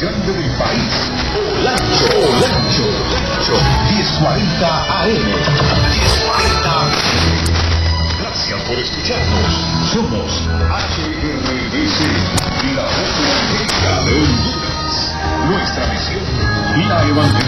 grande del país. Olancho. 1040 AM. 1040 AM. Gracias por escucharnos. Somos HRBC, la voz evangélica de Honduras. Nuestra misión, la evangelización.